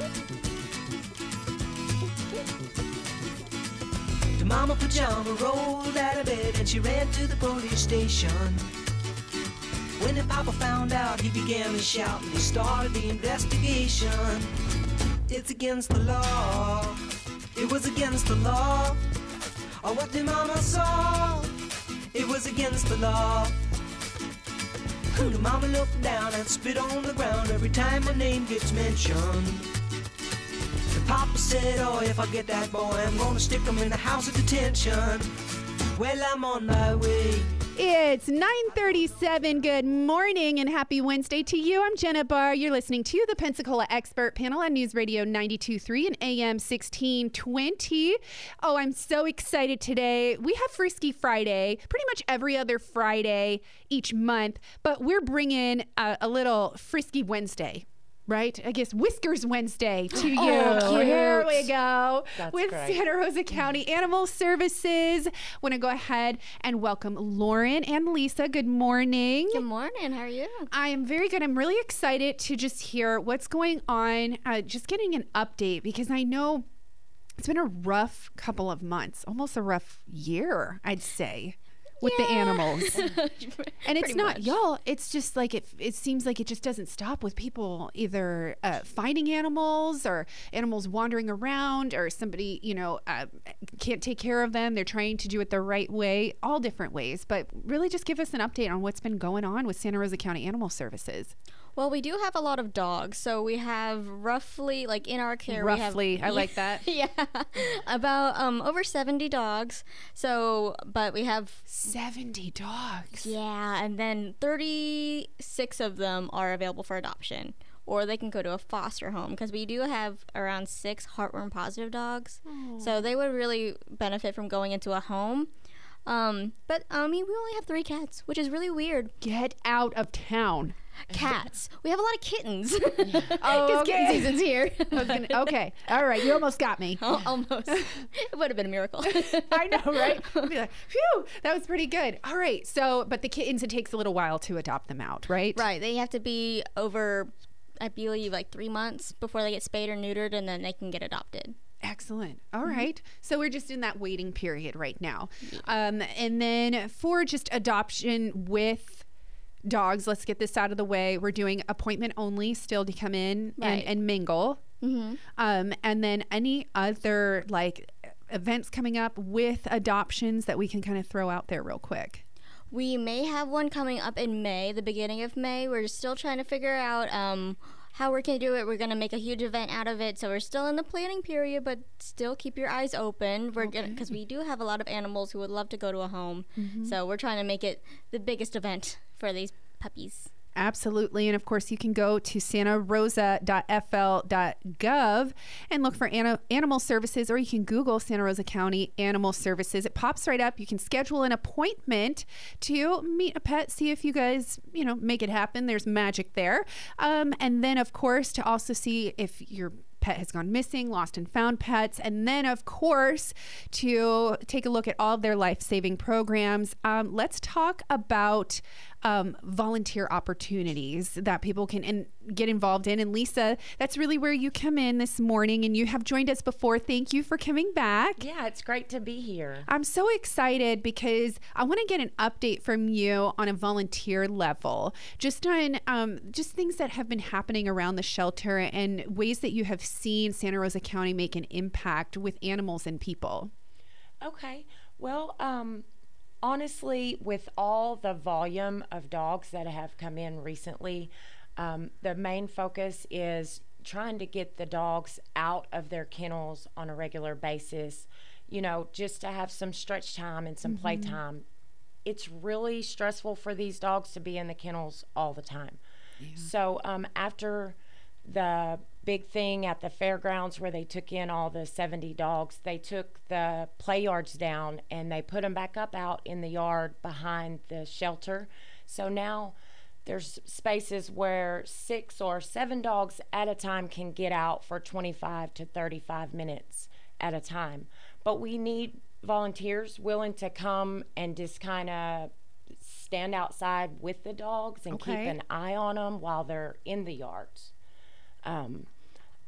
The mama pajama rolled out of bed and she ran to the police station. When the papa found out, he began to shout and he started the investigation. It's against the law. It was against the law. Or what the mama saw. It was against the law. The mama looked down and spit on the ground every time my name gets mentioned. The papa said, oh, if I get that boy, I'm gonna stick him in the house of detention. Well, I'm on my way. It's 9:37. Good morning and happy Wednesday to you. I'm Jenna Barr. You're listening to the Pensacola Expert Panel on News Radio 92.3 and AM 1620. Oh, I'm so excited today. We have Frisky Friday, pretty much every other Friday each month, but we're bringing a little Frisky Wednesday. Right? I guess Whiskers Wednesday to you. Oh, here we go. That's with great. Santa Rosa County Animal Services. Want to go ahead and welcome Lauren and Lisa. Good morning. Good morning. How are you? I am very good. I'm really excited to just hear what's going on, just getting an update, because I know it's been a rough couple of months, almost a rough year, I'd say, with the animals. And it's not, much. y'all, it's just like it seems like it just doesn't stop with people either finding animals or animals wandering around, or somebody, can't take care of them. They're trying to do it the right way, all different ways. But really just give us an update on what's been going on with Santa Rosa County Animal Services. Well, we do have a lot of dogs. So we have roughly, like in our care, Roughly, I like that. Yeah, about over 70 dogs. So, but we have 70 dogs. Yeah, and then 36 of them are available for adoption, or they can go to a foster home, because we do have around 6 heartworm positive dogs. So they would really benefit from going into a home. But we only have 3 cats, which is really weird. Get out of town. Cats. We have a lot of kittens. Oh, Because okay. kitten season's here. Okay. All right. You almost got me. Almost. It would have been a miracle. I know, right? I'd be like, phew, that was pretty good. All right. So, but the kittens, it takes a little while to adopt them out, right? Right. They have to be over, I believe, like 3 months before they get spayed or neutered, and then they can get adopted. Excellent. All right. So we're just in that waiting period right now. And then for just adoption with dogs, let's get this out of the way. We're doing appointment only still to come in Right. and mingle. And then any other like events coming up with adoptions that we can kind of throw out there real quick. We may have one coming up in May, the beginning of May. We're still trying to figure out how we're going to do it. We're going to make a huge event out of it. So we're still in the planning period, but still keep your eyes open. We're gonna, because we do have a lot of animals who would love to go to a home. So we're trying to make it the biggest event for these puppies. Absolutely. And of course, you can go to santarosa.fl.gov and look for animal services, or you can Google Santa Rosa County Animal Services. It pops right up. You can schedule an appointment to meet a pet, see if you guys, make it happen. There's magic there. And then, of course, to also see if your pet has gone missing, lost and found pets, and then of course to take a look at all of their life-saving programs. Let's talk about volunteer opportunities that people can get involved in. And Lisa, that's really where you come in this morning, and you have joined us before. Thank you for coming back. Yeah, it's great to be here. I'm so excited because I want to get an update from you on a volunteer level, just on just things that have been happening around the shelter and ways that you have seen Santa Rosa County make an impact with animals and people. Okay. Well, honestly, with all the volume of dogs that have come in recently, the main focus is trying to get the dogs out of their kennels on a regular basis, just to have some stretch time and some play time. It's really stressful for these dogs to be in the kennels all the time. Yeah. So after the big thing at the fairgrounds where they took in all the 70 dogs, they took the play yards down and they put them back up out in the yard behind the shelter. So now there's spaces where 6 or 7 dogs at a time can get out for 25 to 35 minutes at a time. But we need volunteers willing to come and just kind of stand outside with the dogs and keep an eye on them while they're in the yards.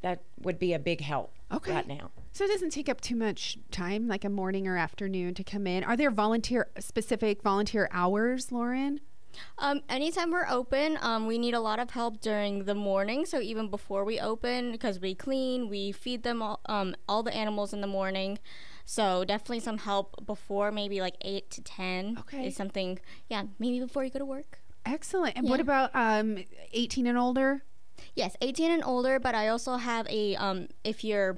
that would be a big help right now. So it doesn't take up too much time, like a morning or afternoon to come in. Are there specific volunteer hours, Lauren? Anytime we're open, we need a lot of help during the morning. So even before we open, because we clean, we feed them all the animals in the morning. So definitely some help before, maybe like 8 to 10 is something, maybe before you go to work. Excellent. And what about 18 and older? Yes, 18 and older, but I also have if you're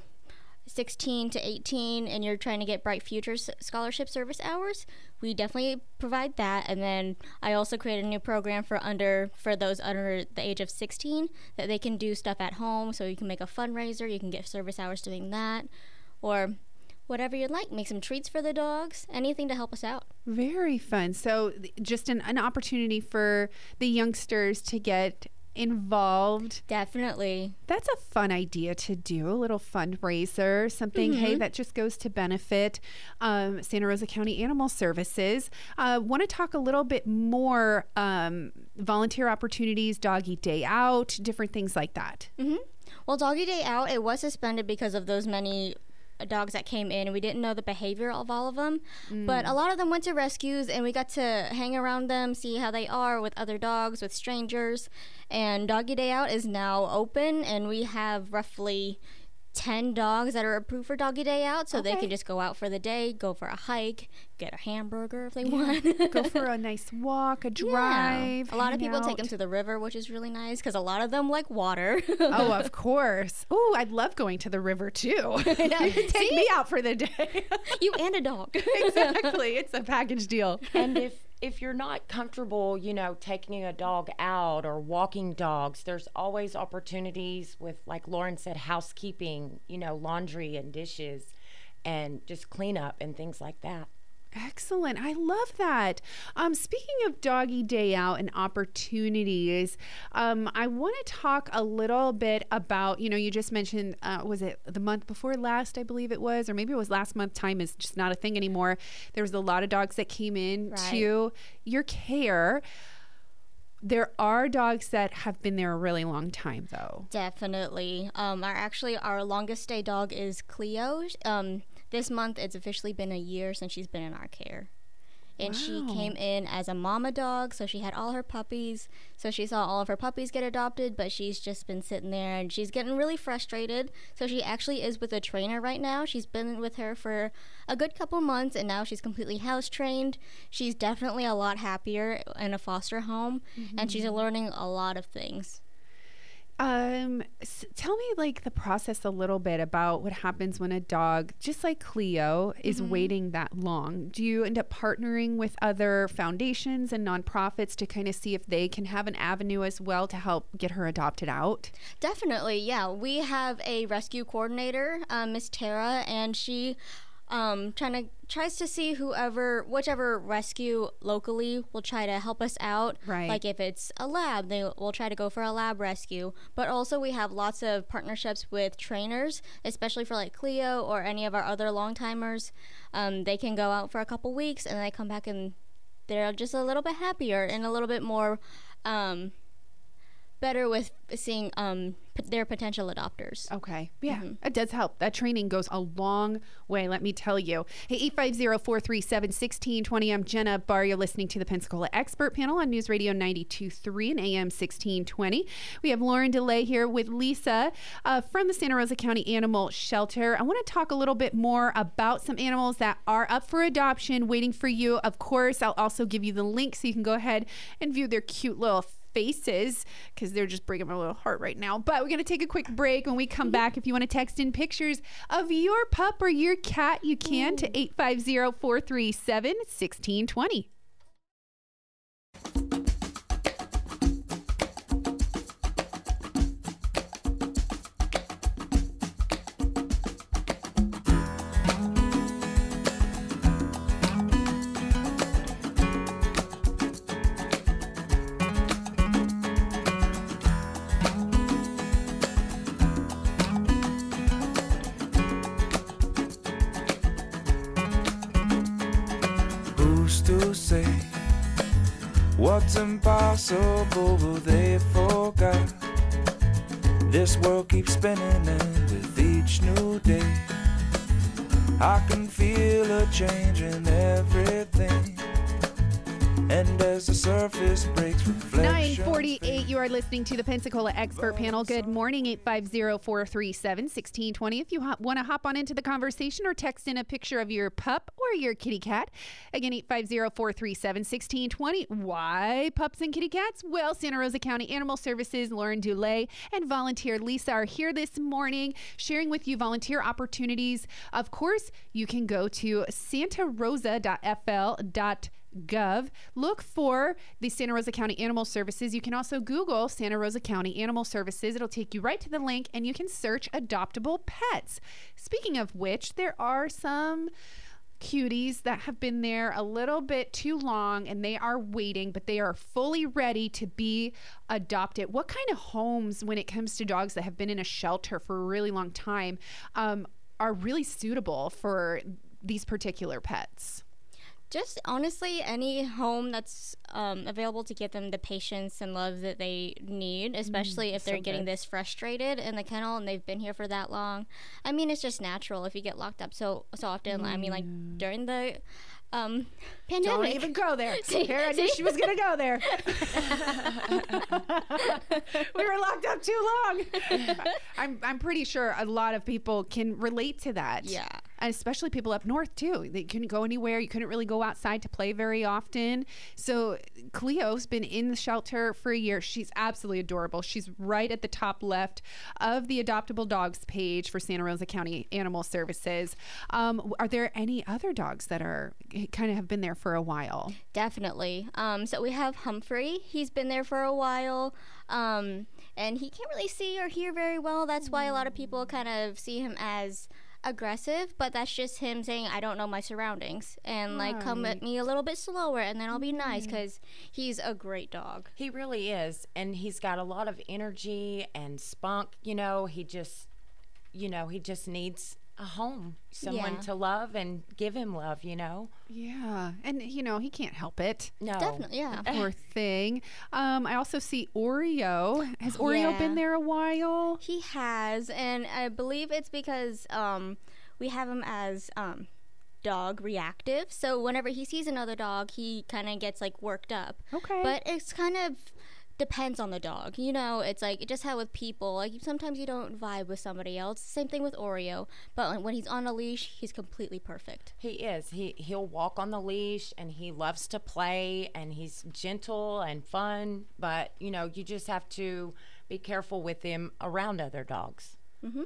16 to 18 and you're trying to get Bright Futures Scholarship Service Hours, we definitely provide that. And then I also created a new program for those under the age of 16 that they can do stuff at home. So you can make a fundraiser, you can get service hours doing that, or whatever you'd like. Make some treats for the dogs, anything to help us out. Very fun. So just an opportunity for the youngsters to get involved. Definitely. That's a fun idea to do, a little fundraiser, something, hey, that just goes to benefit Santa Rosa County Animal Services. Want to talk a little bit more volunteer opportunities, Doggy Day Out, different things like that. Well, Doggy Day Out, it was suspended because of those many dogs that came in, and we didn't know the behavior of all of them, but a lot of them went to rescues, and we got to hang around them, see how they are with other dogs, with strangers. And Doggy Day Out is now open, and we have roughly 10 dogs that are approved for Doggy Day Out, so they can just go out for the day, go for a hike, get a hamburger if they want. Go for a nice walk, a drive. A lot of people take them to the river, which is really nice because a lot of them like water. Oh, of course. Oh, I'd love going to the river too. Take me out for the day. You and a dog. Exactly. It's a package deal. And if you're not comfortable, taking a dog out or walking dogs, there's always opportunities with, like Lauren said, housekeeping, laundry and dishes and just cleanup and things like that. Excellent. I love that. Speaking of Doggy Day Out and opportunities, I want to talk a little bit about, you just mentioned, was it the month before last, I believe it was, or maybe it was last month. Time is just not a thing anymore. There was a lot of dogs that came in to your care. There are dogs that have been there a really long time, though. Definitely. Our longest stay dog is Cleo. This month, it's officially been a year since she's been in our care. And she came in as a mama dog, so she had all her puppies. So she saw all of her puppies get adopted, but she's just been sitting there, and she's getting really frustrated. So she actually is with a trainer right now. She's been with her for a good couple months, and now she's completely house trained. She's definitely a lot happier in a foster home, and she's learning a lot of things. Tell me the process a little bit about what happens when a dog, just like Cleo, is waiting that long. Do you end up partnering with other foundations and nonprofits to kind of see if they can have an avenue as well to help get her adopted out? Definitely, yeah. We have a rescue coordinator, Miss Tara, and she tries to see whichever rescue locally will try to help us out. Right. Like if it's a lab, they will try to go for a lab rescue. But also we have lots of partnerships with trainers, especially for Cleo or any of our other long-timers. They can go out for a couple weeks and they come back and they're just a little bit happier and a little bit more better with seeing their potential adopters. Okay. Yeah, it does help. That training goes a long way, let me tell you. Hey, 850-437-1620. I'm Jenna Barr. You're listening to the Pensacola Expert Panel on News Radio 92.3 and AM 1620. We have Lauren DeLay here with Lisa from the Santa Rosa County Animal Shelter. I want to talk a little bit more about some animals that are up for adoption, waiting for you. Of course, I'll also give you the link so you can go ahead and view their cute little faces because they're just breaking my little heart right now. But we're going to take a quick break. When we come back, if you want to text in pictures of your pup or your cat, you can to 850-437-1620. To say what's impossible, but they forgot This world keeps spinning, and with each new day I can feel a change in everything. And as the surface breaks, reflections 9:48, you are listening to the Pensacola Expert Panel. Good morning, 850-437-1620. If you want to hop on into the conversation or text in a picture of your pup or your kitty cat. Again, 850-437-1620. Why pups and kitty cats? Well, Santa Rosa County Animal Services, Lauren Dulay and volunteer Lisa are here this morning sharing with you volunteer opportunities. Of course, you can go to santarosa.fl.gov. Look for the Santa Rosa County Animal Services. You can also Google Santa Rosa County Animal Services. It'll take you right to the link and you can search adoptable pets. Speaking of which, there are some cuties that have been there a little bit too long and they are waiting, but they are fully ready to be adopted. What kind of homes, when it comes to dogs that have been in a shelter for a really long time, are really suitable for these particular pets? Just honestly, any home that's available to give them the patience and love that they need, especially if they're getting this frustrated in the kennel and they've been here for that long. I mean, it's just natural if you get locked up so often. I mean, like during the pandemic. Don't even go there. Here, I knew she was going to go there. We were locked up too long. I'm pretty sure a lot of people can relate to that. Yeah. And especially people up north too. They couldn't go anywhere. You couldn't really go outside to play very often. So Cleo's been in the shelter for a year. She's absolutely adorable. She's right at the top left of the adoptable dogs page for Santa Rosa County Animal Services. Are there any other dogs that are kind of have been there for a while? Definitely. So we have Humphrey. He's been there for a while. And he can't really see or hear very well. That's why a lot of people kind of see him as aggressive, but that's just him saying, I don't know my surroundings, and like come at me a little bit slower and then I'll be nice, because he's a great dog. He really is, and he's got a lot of energy and spunk. He just needs a home, someone to love and give him love. Yeah, and he can't help it. No, Definitely, yeah. Poor thing. I also see Oreo. Has Oreo been there a while? He has, and I believe it's because we have him as dog reactive. So whenever he sees another dog, he kind of gets like worked up. Okay. But it's kind of depends on the dog. It's like just how with people, like sometimes you don't vibe with somebody else. Same thing with Oreo, but when he's on a leash, he's completely perfect. He is. He'll walk on the leash, and he loves to play, and he's gentle and fun, but you just have to be careful with him around other dogs.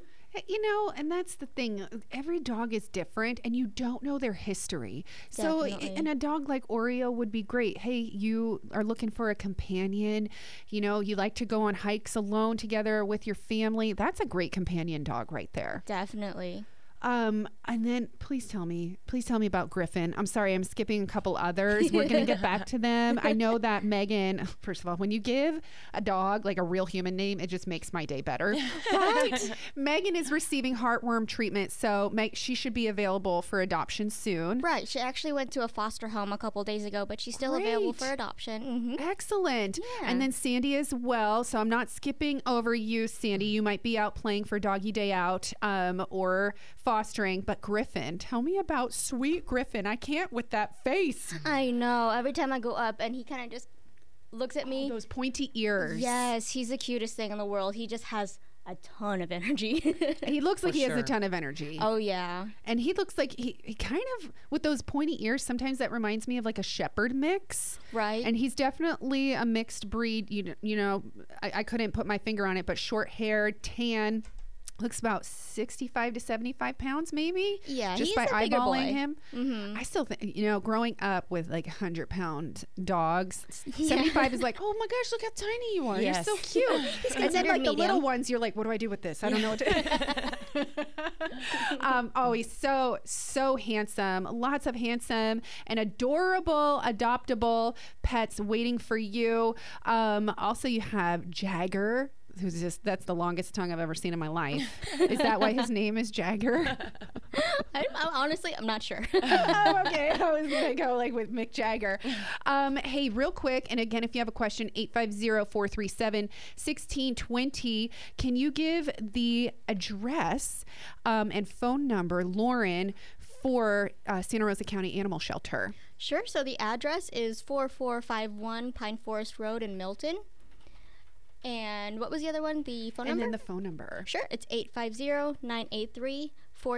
And that's the thing. Every dog is different, and you don't know their history. Definitely. So, and a dog like Oreo would be great. Hey, you are looking for a companion. You like to go on hikes alone together with your family. That's a great companion dog right there. Definitely. And then please tell me about Griffin. I'm sorry, I'm skipping a couple others. We're going to get back to them. I know that Megan, first of all, when you give a dog like a real human name, it just makes my day better. Right? Megan is receiving heartworm treatment, so she should be available for adoption soon. Right. She actually went to a foster home a couple days ago, but she's still available for adoption. Excellent. Yeah. And then Sandy as well. So I'm not skipping over you, Sandy. You might be out playing for Doggy Day Out or fostering, but Griffin, tell me about sweet Griffin. I can't with that face. I know. Every time I go up and he kind of just looks at me. Those pointy ears. Yes, he's the cutest thing in the world. He just has a ton of energy. He looks like he has a ton of energy. Oh, yeah. And he looks like he kind of, with those pointy ears, sometimes that reminds me of like a shepherd mix. Right. And he's definitely a mixed breed. I couldn't put my finger on it, but short hair, tan. Looks about 65 to 75 pounds, maybe. Yeah, just he's by a bigger eyeballing boy. him. I still think, growing up with like 100-pound dogs, 75 is like, oh my gosh, look how tiny you are. Yes. You're so cute. And then considered like the little medium. ones, you're like, what do I do with this? I don't know what to. He's so handsome. Lots of handsome and adorable, adoptable pets waiting for you. Also, you have Jagger. That's the longest tongue I've ever seen in my life. Is that why his name is Jagger? Honestly, I'm not sure. Oh, okay. I was going to go like with Mick Jagger. Hey, real quick. And again, if you have a question, 850-437-1620. Can you give the address and phone number, Lauren, for Santa Rosa County Animal Shelter? Sure. So the address is 4451 Pine Forest Road in Milton. And what was the other one? The phone number? And then the phone number. Sure. It's 850-983-4680.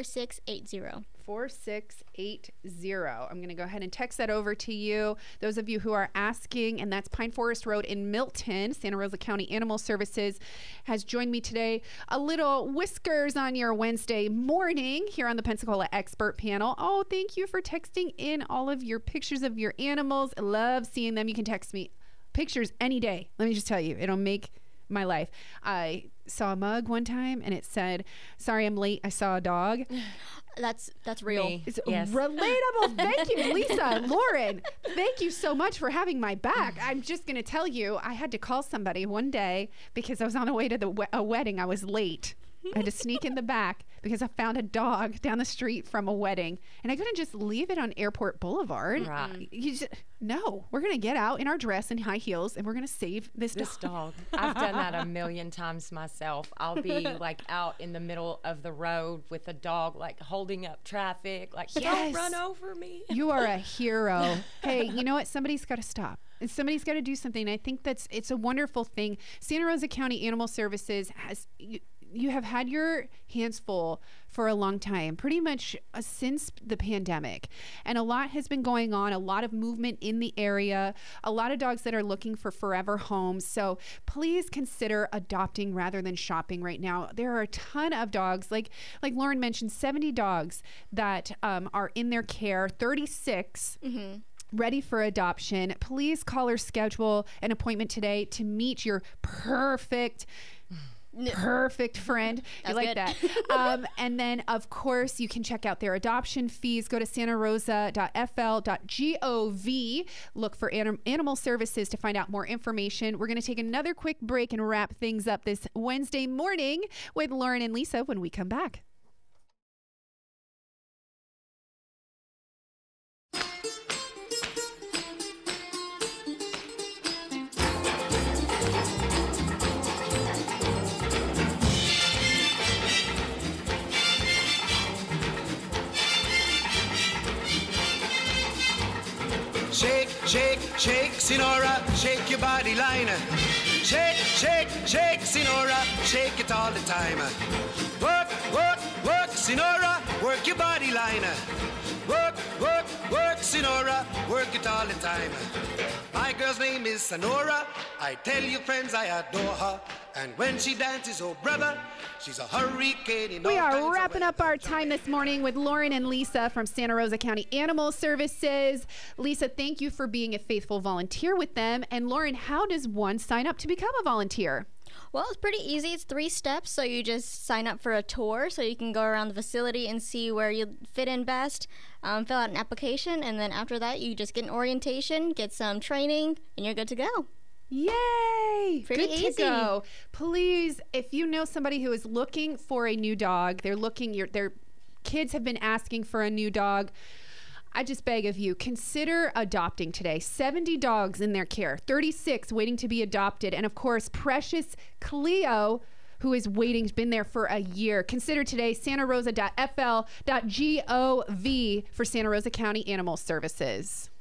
4680. I'm going to go ahead and text that over to you. Those of you who are asking, and that's Pine Forest Road in Milton. Santa Rosa County Animal Services has joined me today. A little whiskers on your Wednesday morning here on the Pensacola Expert Panel. Oh, thank you for texting in all of your pictures of your animals. I love seeing them. You can text me pictures any day. Let me just tell you, it'll make my life. I saw a mug one time and it said, "Sorry I'm late, I saw a dog." That's real. Me. It's Yes. relatable. Thank you, Lisa. Lauren, thank you so much for having my back. I'm just going to tell you, I had to call somebody one day because I was on the way to a wedding. I was late. I had to sneak in the back because I found a dog down the street from a wedding, and I couldn't just leave it on Airport Boulevard. Right. No, we're going to get out in our dress and high heels, and we're going to save this Dog. I've done that a million times myself. I'll be like out in the middle of the road with a dog, like holding up traffic, like, Yes. don't run over me. You are a hero. Hey, you know what? Somebody's got to stop. And somebody's got to do something. I think it's a wonderful thing. Santa Rosa County Animal Services has... You have had your hands full for a long time, pretty much since the pandemic. And a lot has been going on, a lot of movement in the area, a lot of dogs that are looking for forever homes. So please consider adopting rather than shopping right now. There are a ton of dogs, like Lauren mentioned, 70 dogs that are in their care, 36 ready for adoption. Please call or schedule an appointment today to meet your perfect friend. That's You like good. that. And then, of course, you can check out their adoption fees. Go to santarosa.fl.gov. Look for animal services to find out more information. We're going to take another quick break and wrap things up this Wednesday morning with Lauren and Lisa when we come back. Shake, shake, shake, Sinora, shake your body line. Shake, shake, shake, Sinora, shake it all the time. Work, work, work, Sinora, work your body line. Work, work, work, Sinora, work it all the time. My girl's name is Sonora. I tell you, friends, I adore her. And when she dances, oh brother, she's a hurricane in all We kinds are of wrapping up weather. our time this morning with Lauren and Lisa from Santa Rosa County Animal Services. Lisa, thank you for being a faithful volunteer with them. And Lauren, how does one sign up to become a volunteer? Well, it's pretty easy. It's 3 steps. So you just sign up for a tour so you can go around the facility and see where you fit in best, fill out an application, and then after that, you just get an orientation, get some training, and you're good to go. Yay! Pretty Good easy. to go. Please, if you know somebody who is looking for a new dog, their kids have been asking for a new dog, I just beg of you, consider adopting today. 70 dogs in their care, 36 waiting to be adopted, and of course, precious Cleo, who is waiting, been there for a year. Consider today santarosa.fl.gov for Santa Rosa County Animal Services.